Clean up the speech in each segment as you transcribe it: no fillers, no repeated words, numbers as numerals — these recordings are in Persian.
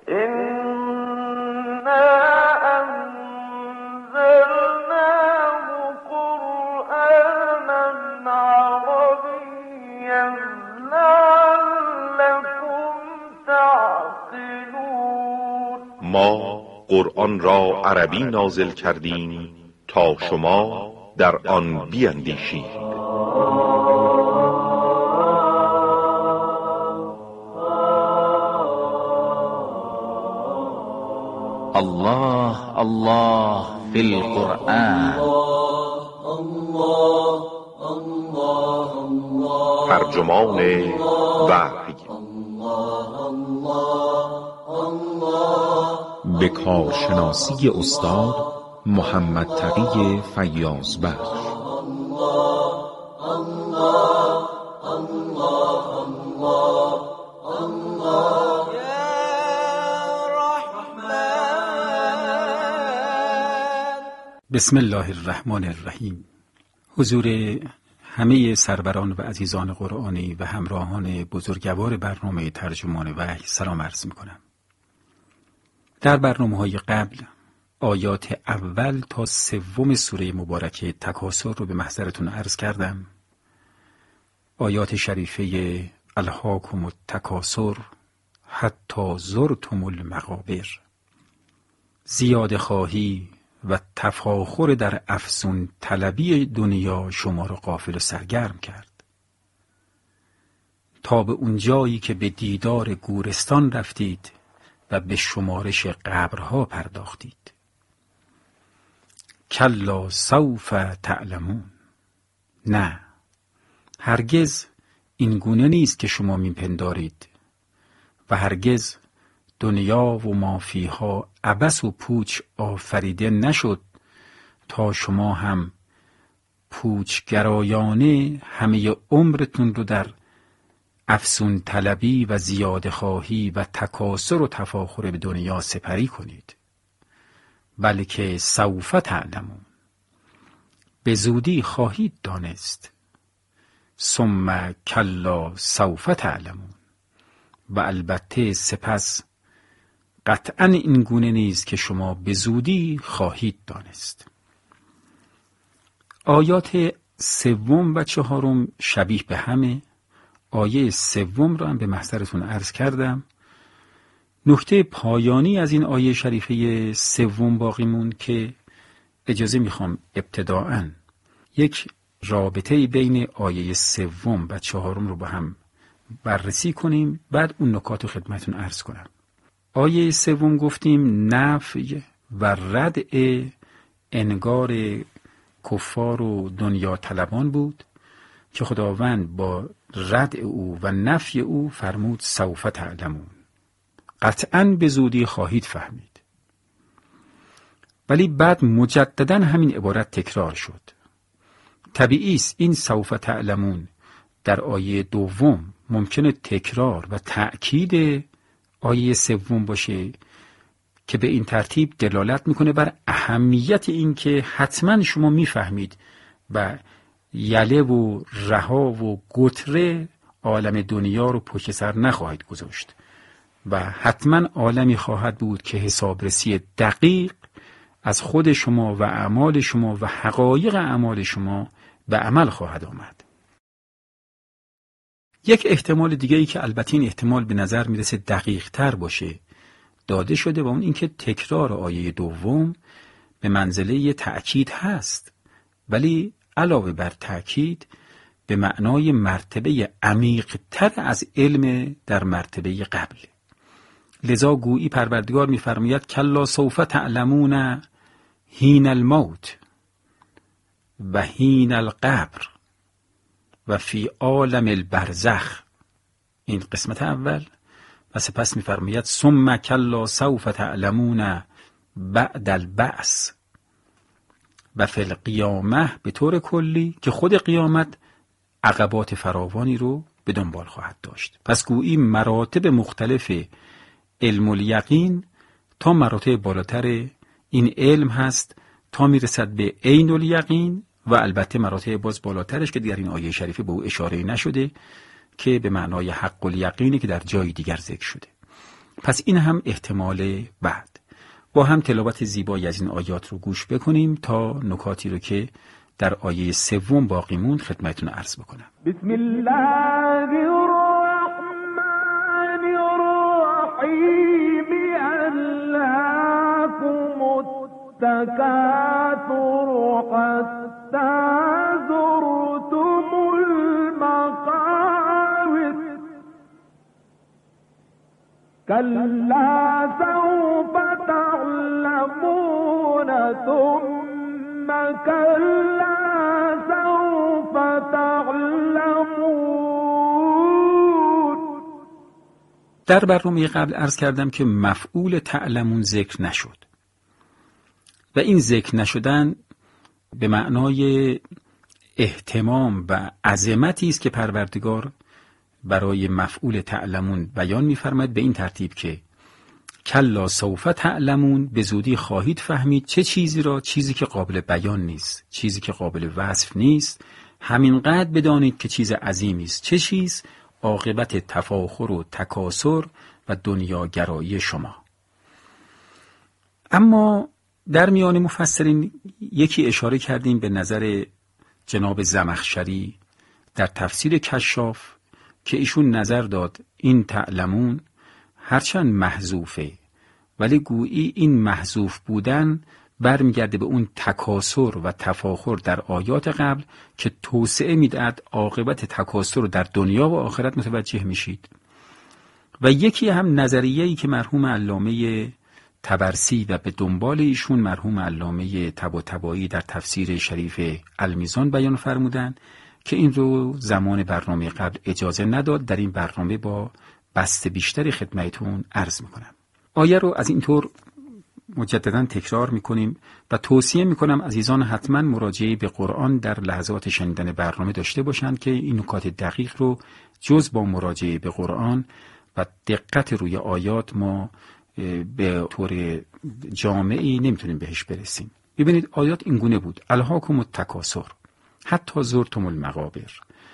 ما قرآن را عربی نازل کردیم تا شما در آن بیندیشید. الله الله فی القرآن. ترجمان وحی به کارشناسی استاد محمد تقی فیاض بخش. بسم الله الرحمن الرحیم. حضور همه سروران و عزیزان قرآنی و همراهان بزرگوار برنامه ترجمان وحی سلام عرض می‌کنم. در برنامه‌های قبل آیات اول تا سوم سوره مبارکه تکاثر رو به محضرتون عرض کردم. آیات شریفه الهاکم التکاثر حتی زرتم المقابر، زیاده خواهی و تفاخر در افزون طلبی دنیا شما را غافل و سرگرم کرد تا به اون جایی که به دیدار گورستان رفتید و به شمارش قبرها پرداختید. کلا سوف تعلمون، نه هرگز این گونه نیست که شما میپندارید و هرگز دنیا و ما فیها عبث و پوچ آفریده نشد تا شما هم پوچگرایانه همه عمرتون رو در افزون طلبی و زیاده خواهی و تکاثر و تفاخر به دنیا سپری کنید، بلکه سوف تعلمون، به زودی خواهید دانست. ثم کلا سوف تعلمون، و البته سپس قطعا این گونه نیست که شما به زودی خواهید دانست. آیات سوم و چهارم شبیه به همه. آیه سوم را هم به محضرتون عرض کردم. نکته پایانی از این آیه شریفه سوم باقی موند که اجازه میخوام ابتداءً یک رابطه بین آیه سوم و چهارم رو با هم بررسی کنیم، بعد اون نکات رو خدمتون عرض کنم. آیه سوم گفتیم نفی و ردع انگار کفار و دنیا طلبان بود که خداوند با ردع او و نفی او فرمود سوف تعلمون، قطعاً به زودی خواهید فهمید. ولی بعد مجدداً همین عبارت تکرار شد. طبیعی است این سوف تعلمون در آیه دوم ممکنه تکرار و تأکید آیه سوم باشه که به این ترتیب دلالت میکنه بر اهمیت این که حتما شما میفهمید و یله و رها و گتره عالم دنیا رو پشت سر نخواهید گذاشت و حتما عالمی خواهد بود که حسابرسی دقیق از خود شما و اعمال شما و حقایق اعمال شما به عمل خواهد آمد. یک احتمال دیگه ای که البته این احتمال به نظر میرسه دقیق تر باشه داده شده و اون اینکه تکرار آیه دوم به منزله یه تأکید هست، ولی علاوه بر تأکید به معنای مرتبه عمیق تر از علم در مرتبه قبل. لذا گویی پروردگار می‌فرماید کلا سوف تعلمون حین الموت و حین القبر و فی عالم البرزخ، این قسمت اول، و سپس می‌فرماید ثم کلا سوف تعلمون بعد البعث و فی القیامه، به طور کلی که خود قیامت عقبات فراوانی رو به دنبال خواهد داشت. پس گویی مراتب مختلف علم الیقین تا مراتب بالاتر این علم هست تا میرسد به عین الیقین و البته مراتب باز بالاترش که در این آیه شریفه به او اشاره نشده که به معنای حق الیقینی که در جای دیگر ذکر شده. پس این هم احتمال بعد. با هم تلاوت زیبایی از این آیات رو گوش بکنیم تا نکاتی رو که در آیه 3 باقی موند خدمتتون عرض بکنم. بسم الله الرحمن الرحیم. الهاکم التکاثر حتی زرتم المقابر كلا سوف تعلمون ثم كلا سوف تعلمون. در برنامه قبل عرض کردم که مفعول تعلمون ذکر نشد و این ذکر نشدن به معنای اهتمام و عظمتی است که پروردگار برای مفعول تعلمون بیان می‌فرماید به این ترتیب که کلا سوف تعلمون، به زودی خواهید فهمید چه چیزی را، چیزی که قابل بیان نیست، چیزی که قابل وصف نیست، همینقدر بدانید که چیز عظیمی است. چه چیز؟ عاقبت تفاخر و تکاسر و دنیاگرایی شما. اما در میان مفسرین یکی اشاره کردیم به نظر جناب زمخشری در تفسیر کشاف که ایشون نظر داد این تعلمون هرچند محذوفه ولی گویی این محذوف بودن برمیگرده به اون تکاسر و تفاخر در آیات قبل که توسعه میدهد عاقبت تکاسر رو در دنیا و آخرت متوجه میشید. و یکی هم نظریه‌ای که مرحوم علامه طبرسی و به دنبال ایشون مرحوم علامه طباطبایی در تفسیر شریف المیزان بیان فرمودن که این رو زمان برنامه قبل اجازه نداد، در این برنامه با بسط بیشتری خدمتتون عرض میکنم. آیه رو از اینطور مجددا تکرار میکنیم و توصیه میکنم عزیزان حتما مراجعه به قرآن در لحظات شنیدن برنامه داشته باشند که این نکات دقیق رو جز با مراجعه به قرآن و دقت روی آیات ما به طور جامعی نمیتونیم بهش برسیم. ببینید آیات اینگونه بود: الهاکم التکاثر حتی زرتم المقابر.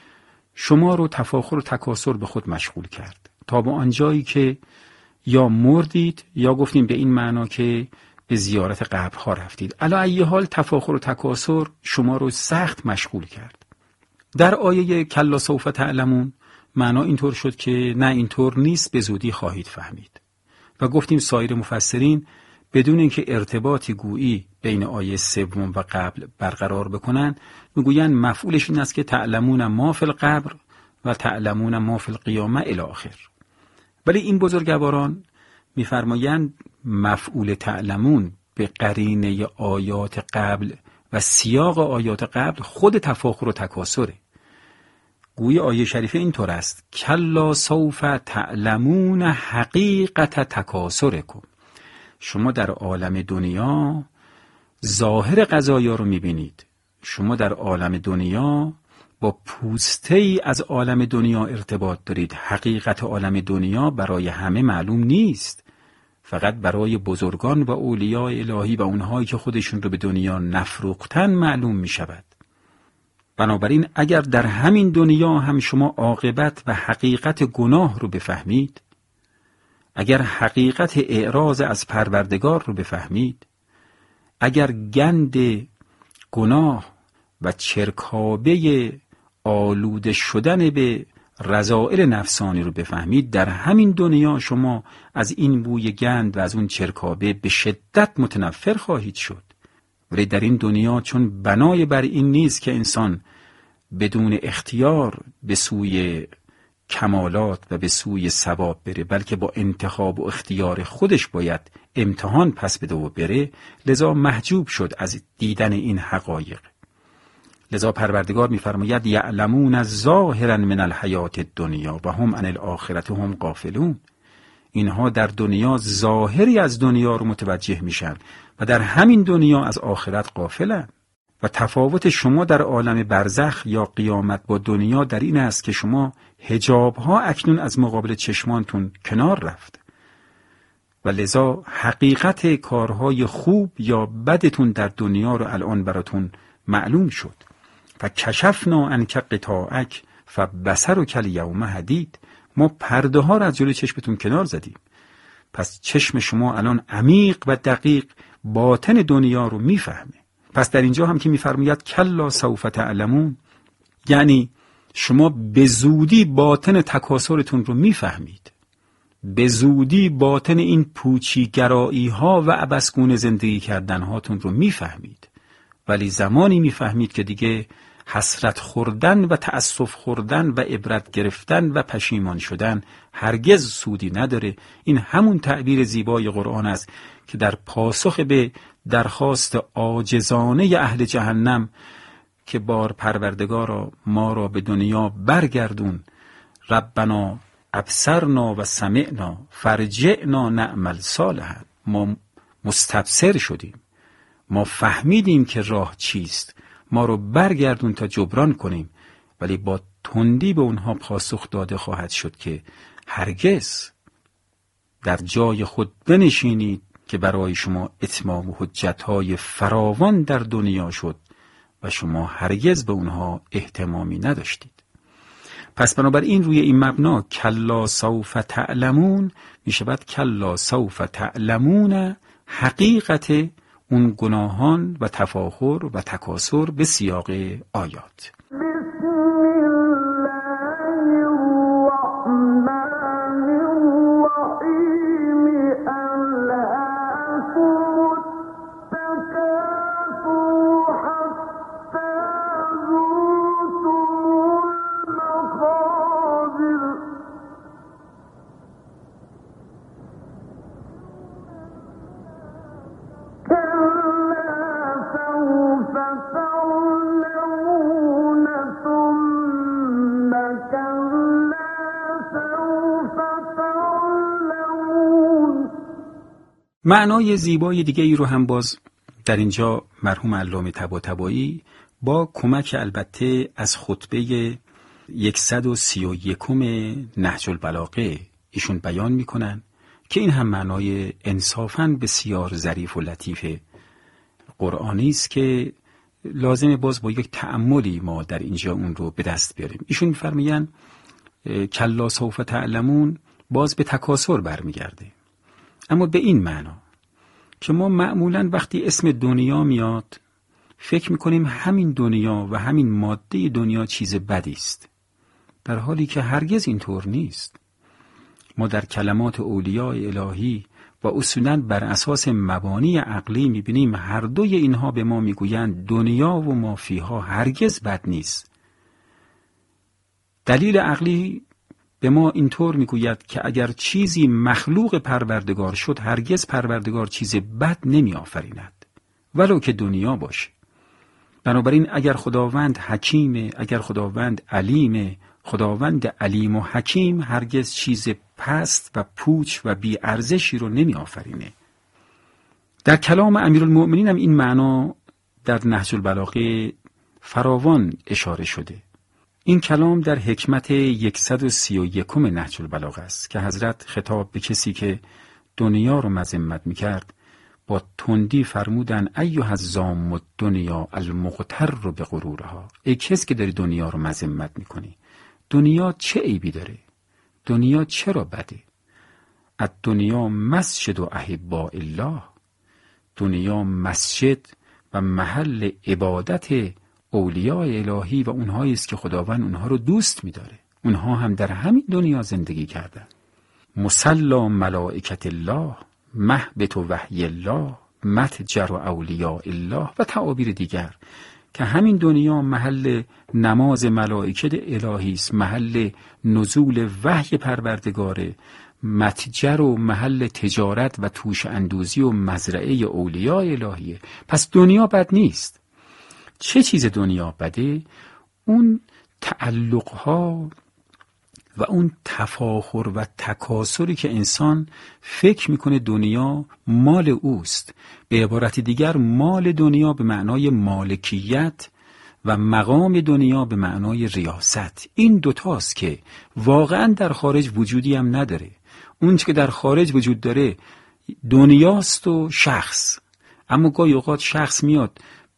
شما رو تفاخر و تکاثر به خود مشغول کرد تا به آنجایی که یا مردید یا گفتیم به این معنا که به زیارت قبرها رفتید. علی ای حال تفاخر و تکاثر شما رو سخت مشغول کرد. در آیه کلا سوف تعلمون معنا اینطور شد که نه اینطور نیست، به زودی خواهید فهمید. و گفتیم سایر مفسرین بدون اینکه ارتباطی گویی بین آیه 3 و قبل برقرار بکنن میگوین مفعولش این است که تعلمون ما فی القبر و تعلمون ما فی القیامه الی آخر. ولی این بزرگواران میفرمایند مفعول تعلمون به قرینه آیات قبل و سیاق آیات قبل خود تفاخر و تکاسره. گویی آیه شریفه اینطور است: کلا سوف تعلمون حقیقت تکاسرکم. شما در عالم دنیا ظاهر قضایا رو میبینید، شما در عالم دنیا با پوسته ای از عالم دنیا ارتباط دارید. حقیقت عالم دنیا برای همه معلوم نیست، فقط برای بزرگان و اولیاء الهی و اونهایی که خودشون رو به دنیا نفروختن معلوم می شود. بنابراین اگر در همین دنیا هم شما عاقبت و حقیقت گناه رو بفهمید، اگر حقیقت اعراض از پروردگار رو بفهمید، اگر گند گناه و چرکابه آلوده شدن به رذائل نفسانی رو بفهمید، در همین دنیا شما از این بوی گند و از اون چرکابه به شدت متنفر خواهید شد. ولی در این دنیا چون بنای بر این نیست که انسان بدون اختیار به سوی کمالات و به سوی ثواب بره، بلکه با انتخاب و اختیار خودش باید امتحان پس بده و بره، لذا محجوب شد از دیدن این حقایق. لذا پروردگار می‌فرماید یعلمون ظاهرا من الحیات الدنیا و هم عن الاخره هم غافلون. اینها در دنیا ظاهری از دنیا رو متوجه میشن و در همین دنیا از آخرت غافلن. و تفاوت شما در عالم برزخ یا قیامت با دنیا در این است که شما حجاب‌ها اکنون از مقابل چشمانتون کنار رفت و لذا حقیقت کارهای خوب یا بدتون در دنیا رو الان براتون معلوم شد. فکشفنا عنک غطاءک فبصرک الیوم حدید. ما پرده ها رو از جلوی چشمتون کنار زدیم. پس چشم شما الان عمیق و دقیق باطن دنیا رو میفهمه. پس در اینجا هم که میفرماید کلا سوف تعلمون، یعنی شما به زودی باطن تکاسرتون رو میفهمید، به زودی باطن این پوچیگرایی ها و عبثگونه زندگی کردن هاتون رو میفهمید. ولی زمانی میفهمید که دیگه حسرت خوردن و تأسف خوردن و عبرت گرفتن و پشیمان شدن هرگز سودی نداره. این همون تعبیر زیبای قرآن است که در پاسخ به درخواست عاجزانه اهل جهنم که بار پروردگارا ما را به دنیا برگردون، ربنا ابصرنا و سمعنا فرجعنا نعمل صالحا، ما مستبصر شدیم، ما فهمیدیم که راه چیست، ما رو برگردون تا جبران کنیم. ولی با تندی به اونها پاسخ داده خواهد شد که هرگز در جای خود بنشینید که برای شما اتمام و حجتهای فراوان در دنیا شد و شما هرگز به اونها اهتمامی نداشتید. پس بنابراین روی این مبنا کلا سوف تعلمون می شود کلا سوف تعلمون حقیقت اون گناهان و تفاخر و تکاسر به سیاق آیات. معنای زیبای دیگه ای رو هم باز در اینجا مرحوم علامه طباطبایی با کمک البته از خطبه 131 نهج البلاغه ایشون بیان میکنن که این هم معنای انصافاً بسیار ظریف و لطیف قرآنی است که لازمه باز با یک تأملی ما در اینجا اون رو به دست بیاریم. ایشون میفرمایند کلا سوف تعلمون باز به تکاسر برمیگرده، اما به این معنا که ما معمولاً وقتی اسم دنیا میاد فکر میکنیم همین دنیا و همین ماده دنیا چیز بدی است، در حالی که هرگز اینطور نیست. ما در کلمات اولیاء الهی و اصولاً بر اساس مبانی عقلی میبینیم هر دوی اینها به ما میگویند دنیا و ما فیها هرگز بد نیست. دلیل عقلی به ما اینطور میگوید که اگر چیزی مخلوق پروردگار شد هرگز پروردگار چیز بد نمی آفریند ولو که دنیا باشه. بنابراین اگر خداوند حکیمه، اگر خداوند علیمه، خداوند علیم و حکیم هرگز چیز پست و پوچ و بی ارزشی رو نمی آفرینه. در کلام امیرالمؤمنین هم این معنا در نهج البلاغه فراوان اشاره شده. این کلام در حکمت 131 نهج البلاغه است که حضرت خطاب به کسی که دنیا رو مذمت میکرد با تندی فرمودن ایها الزام الدنیا المغتر به غرورها، ای کسی که داری دنیا رو مذمت میکنی، دنیا چه عیبی داره؟ دنیا چرا بده؟ الدنیا مسجد و احباء الله، دنیا مسجد و محل عبادت اولیاء الهی و اونهایی است که خداوند اونها رو دوست می‌داره. اونها هم در همین دنیا زندگی کردن. مصلا ملائکت الله، مهبط وحی الله، متجر اولیاء الله و تعابیر دیگر که همین دنیا محل نماز ملائکت الهی است، محل نزول وحی پروردگاره، متجر و محل تجارت و توش اندوزی و مزرعه اولیاء الهیه. پس دنیا بد نیست. چه چیز دنیا بده؟ اون تعلقها و اون تفاخر و تکاسری که انسان فکر میکنه دنیا مال اوست. به عبارت دیگر مال دنیا به معنای مالکیت و مقام دنیا به معنای ریاست. این دوتاست که واقعا در خارج وجودی هم نداره. اون چه که در خارج وجود داره دنیاست و شخص، اما گاهی اوقات شخص میاد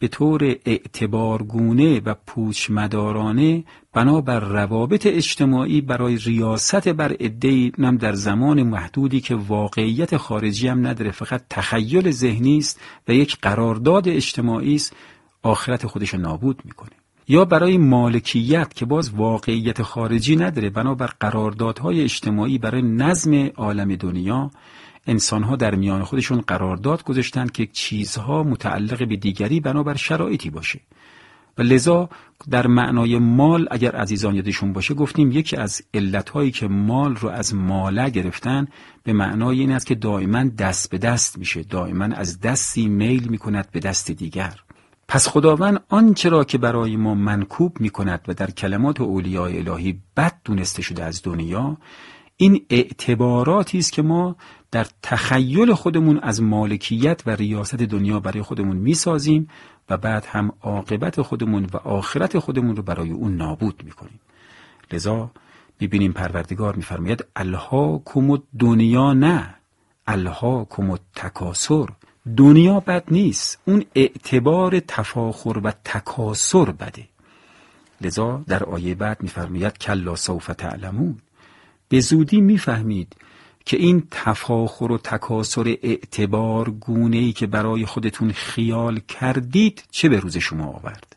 به طور اعتبارگونه و پوچمدارانه بنابر روابط اجتماعی برای ریاست بر عده‌ای، هم در زمان محدودی که واقعیت خارجی هم نداره، فقط تخیل ذهنی است و یک قرارداد اجتماعی است، آخرت خودش نابود میکنه. یا برای مالکیت که باز واقعیت خارجی نداره، بنابر قراردادهای اجتماعی برای نظم عالم دنیا، انسانها در میان خودشون قرارداد گذاشتن که چیزها متعلق به دیگری بنابر شرایطی باشه. و لذا در معنای مال، اگر عزیزان یادشون باشه، گفتیم یکی از علتهایی که مال رو از ماله گرفتن به معنای این است که دائما دست به دست میشه، دائما از دستی میل میکند به دست دیگر. پس خداوند آنچه را که برای ما منکوب میکند و در کلمات اولیاء الهی بد دونسته شده از دنیا، این اعتباراتی است که ما در تخیل خودمون از مالکیت و ریاست دنیا برای خودمون میسازیم و بعد هم عاقبت خودمون و آخرت خودمون رو برای اون نابود میکنیم. لذا میبینیم پروردگار میفرماید الهاکم الدنیا، نه الهاکم التکاثر. دنیا بد نیست، اون اعتبار تفاخر و تکاثر بده. لذا در آیه بعد میفرماید کلا سوف تعلمون، به زودی میفهمید که این تفاخر و تکاثر اعتبار گونه‌ای که برای خودتون خیال کردید چه به روز شما آورد.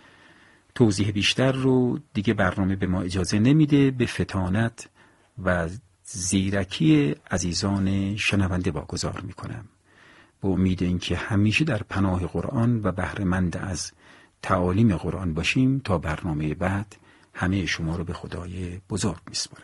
توضیح بیشتر رو دیگه برنامه به ما اجازه نمیده، به فطانت و زیرکی عزیزان شنونده واگذار میکنم، با امید اینکه همیشه در پناه قرآن و بهره‌مند از تعالیم قرآن باشیم. تا برنامه بعد همه شما رو به خدای بزرگ میسپارم.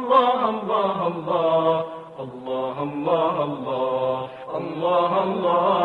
الله